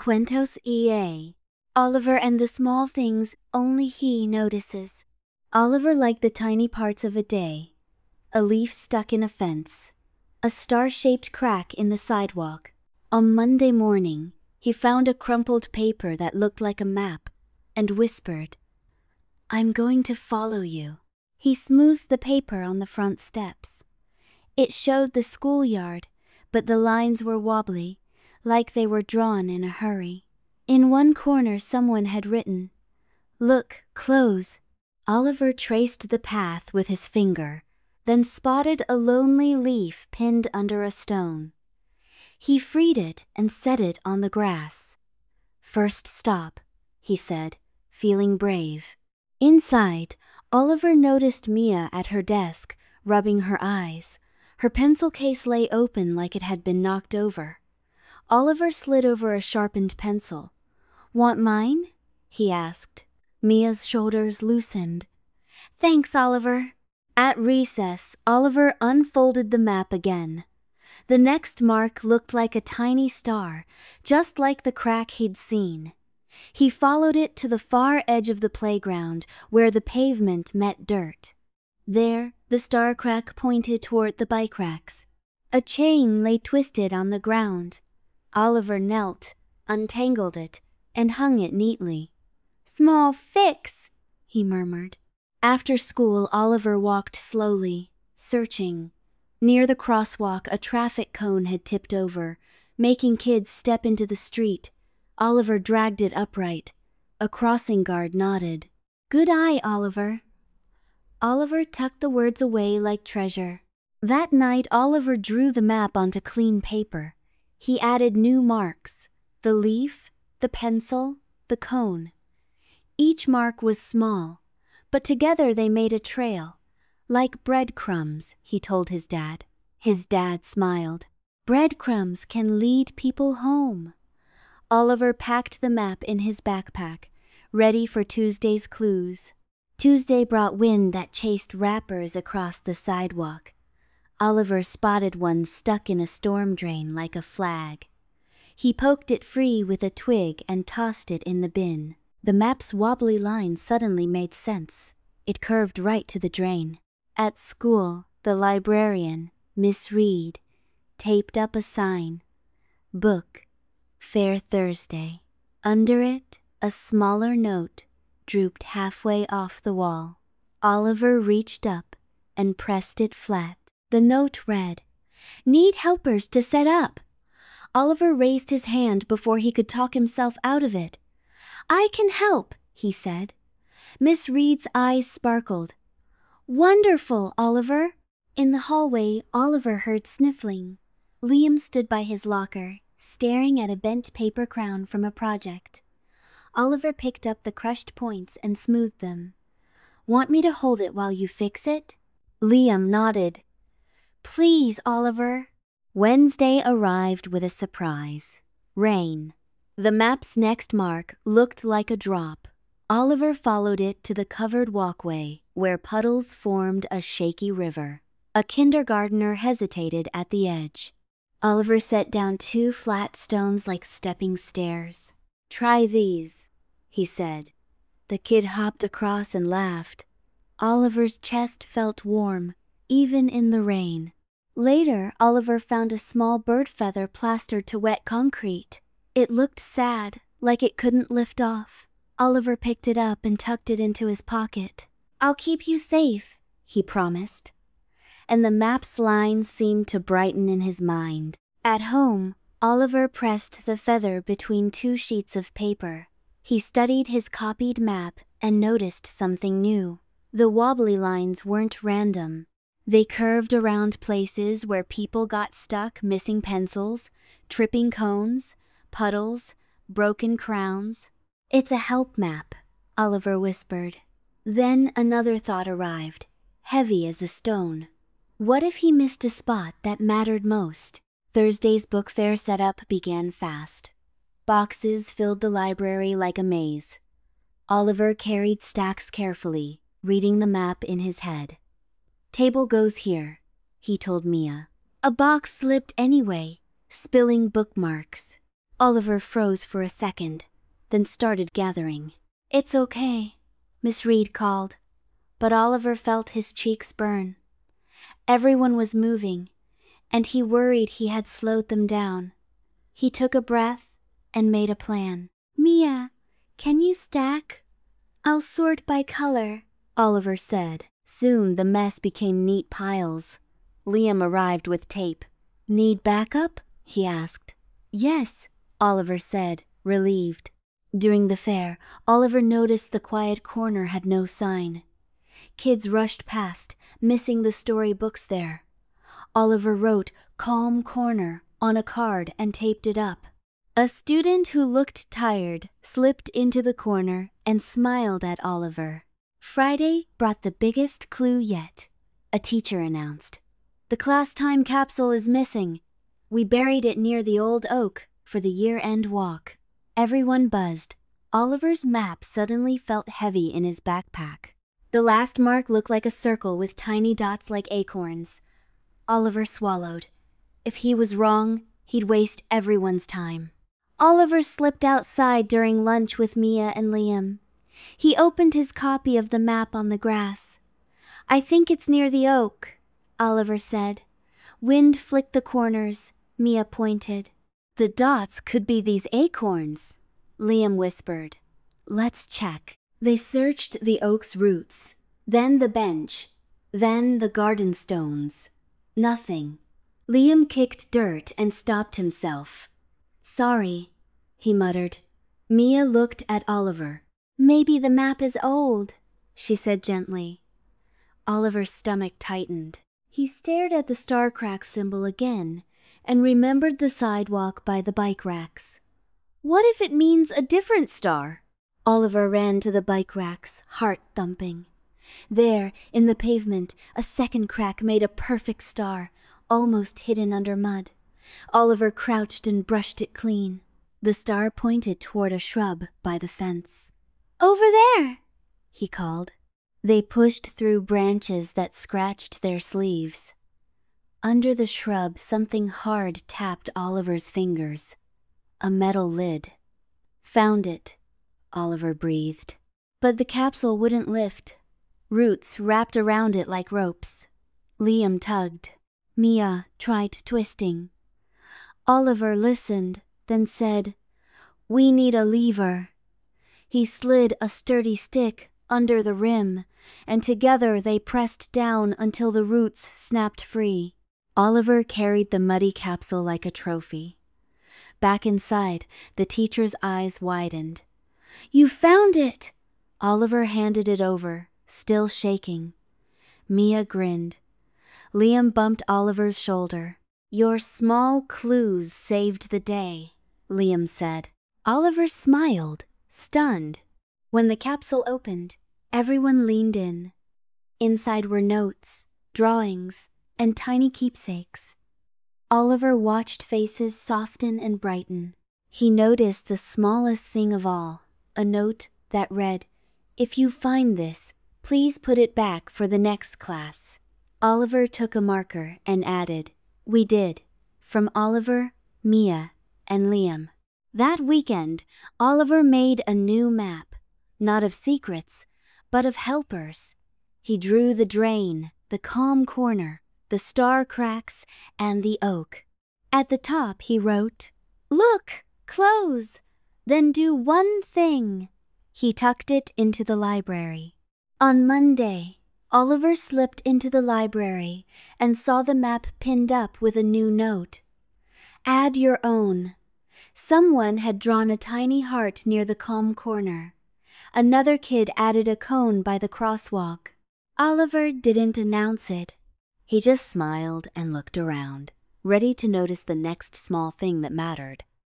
Cuentos EA. Oliver and the small things only he notices. Oliver liked the tiny parts of a day. A leaf stuck in a fence. A star-shaped crack in the sidewalk. On Monday morning, he found a crumpled paper that looked like a map and whispered, "I'm going to follow you." He smoothed the paper on the front steps. It showed the schoolyard, but the lines were wobbly, like they were drawn in a hurry. In one corner someone had written, "Look, close." Oliver traced the path with his finger, then spotted a lonely leaf pinned under a stone. He freed it and set it on the grass. "First stop," he said, feeling brave. Inside, Oliver noticed Mia at her desk, rubbing her eyes. Her pencil case lay open like it had been knocked over. Oliver slid over a sharpened pencil. "Want mine?" he asked. Mia's shoulders loosened. "Thanks, Oliver." At recess, Oliver unfolded the map again. The next mark looked like a tiny star, just like the crack he'd seen. He followed it to the far edge of the playground, where the pavement met dirt. There, the star crack pointed toward the bike racks. A chain lay twisted on the ground. Oliver knelt, untangled it, and hung it neatly. "Small fix," he murmured. After school, Oliver walked slowly, searching. Near the crosswalk, a traffic cone had tipped over, making kids step into the street. Oliver dragged it upright. A crossing guard nodded. "Good eye, Oliver." Oliver tucked the words away like treasure. That night, Oliver drew the map onto clean paper. He added new marks: the leaf, the pencil, the cone. Each mark was small, but together they made a trail. "Like breadcrumbs," he told his dad. His dad smiled. "Breadcrumbs can lead people home." Oliver packed the map in his backpack, ready for Tuesday's clues. Tuesday brought wind that chased rappers across the sidewalk. Oliver spotted one stuck in a storm drain like a flag. He poked it free with a twig and tossed it in the bin. The map's wobbly line suddenly made sense. It curved right to the drain. At school, the librarian, Miss Reed, taped up a sign, "Book, Fair Thursday." Under it, a smaller note drooped halfway off the wall. Oliver reached up and pressed it flat. The note read, "Need helpers to set up." Oliver raised his hand before he could talk himself out of it. "I can help," he said. Miss Reed's eyes sparkled. "Wonderful, Oliver." In the hallway, Oliver heard sniffling. Liam stood by his locker, staring at a bent paper crown from a project. Oliver picked up the crushed points and smoothed them. "Want me to hold it while you fix it?" Liam nodded. "Please, Oliver." Wednesday arrived with a surprise. Rain. The map's next mark looked like a drop. Oliver followed it to the covered walkway, where puddles formed a shaky river. A kindergartner hesitated at the edge. Oliver set down 2 flat stones like stepping stairs. "Try these," he said. The kid hopped across and laughed. Oliver's chest felt warm, even in the rain. Later, Oliver found a small bird feather plastered to wet concrete. It looked sad, like it couldn't lift off. Oliver picked it up and tucked it into his pocket. "I'll keep you safe," he promised. And the map's lines seemed to brighten in his mind. At home, Oliver pressed the feather between 2 sheets of paper. He studied his copied map and noticed something new. The wobbly lines weren't random. They curved around places where people got stuck missing pencils, tripping cones, puddles, broken crowns. "It's a help map," Oliver whispered. Then another thought arrived, heavy as a stone. What if he missed a spot that mattered most? Thursday's book fair setup began fast. Boxes filled the library like a maze. Oliver carried stacks carefully, reading the map in his head. "Table goes here," he told Mia. A box slipped anyway, spilling bookmarks. Oliver froze for a second, then started gathering. "It's okay," Miss Reed called, but Oliver felt his cheeks burn. Everyone was moving, and he worried he had slowed them down. He took a breath and made a plan. "Mia, can you stack? I'll sort by color," Oliver said. Soon the mess became neat piles. Liam arrived with tape. "Need backup?" he asked. "Yes," Oliver said, relieved. During the fair, Oliver noticed the quiet corner had no sign. Kids rushed past, missing the storybooks there. Oliver wrote "Calm Corner" on a card and taped it up. A student who looked tired slipped into the corner and smiled at Oliver. "Friday brought the biggest clue yet," a teacher announced. "The class time capsule is missing. We buried it near the old oak for the year-end walk." Everyone buzzed. Oliver's map suddenly felt heavy in his backpack. The last mark looked like a circle with tiny dots like acorns. Oliver swallowed. If he was wrong, he'd waste everyone's time. Oliver slipped outside during lunch with Mia and Liam. He opened his copy of the map on the grass. "I think it's near the oak," Oliver said. "Wind flicked the corners," Mia pointed. "The dots could be these acorns," Liam whispered. "Let's check." They searched the oak's roots, then the bench, then the garden stones. Nothing. Liam kicked dirt and stopped himself. "Sorry," he muttered. Mia looked at Oliver. "Maybe the map is old," she said gently. Oliver's stomach tightened. He stared at the star crack symbol again and remembered the sidewalk by the bike racks. What if it means a different star? Oliver ran to the bike racks, heart thumping. There, in the pavement, a second crack made a perfect star, almost hidden under mud. Oliver crouched and brushed it clean. The star pointed toward a shrub by the fence. "Over there!" he called. They pushed through branches that scratched their sleeves. Under the shrub, something hard tapped Oliver's fingers. A metal lid. "Found it," Oliver breathed. But the capsule wouldn't lift. Roots wrapped around it like ropes. Liam tugged. Mia tried twisting. Oliver listened, then said, "We need a lever." He slid a sturdy stick under the rim, and together they pressed down until the roots snapped free. Oliver carried the muddy capsule like a trophy. Back inside, the teacher's eyes widened. "You found it!" Oliver handed it over, still shaking. Mia grinned. Liam bumped Oliver's shoulder. "Your small clues saved the day," Liam said. Oliver smiled, stunned. When the capsule opened, everyone leaned in. Inside were notes, drawings, and tiny keepsakes. Oliver watched faces soften and brighten. He noticed the smallest thing of all, a note that read, "If you find this, please put it back for the next class." Oliver took a marker and added, "We did," from Oliver, Mia, and Liam. That weekend, Oliver made a new map, not of secrets, but of helpers. He drew the drain, the calm corner, the star cracks, and the oak. At the top he wrote, "Look, close, then do one thing." He tucked it into the library. On Monday, Oliver slipped into the library and saw the map pinned up with a new note. "Add your own." Someone had drawn a tiny heart near the calm corner. Another kid added a cone by the crosswalk. Oliver didn't announce it. He just smiled and looked around, ready to notice the next small thing that mattered.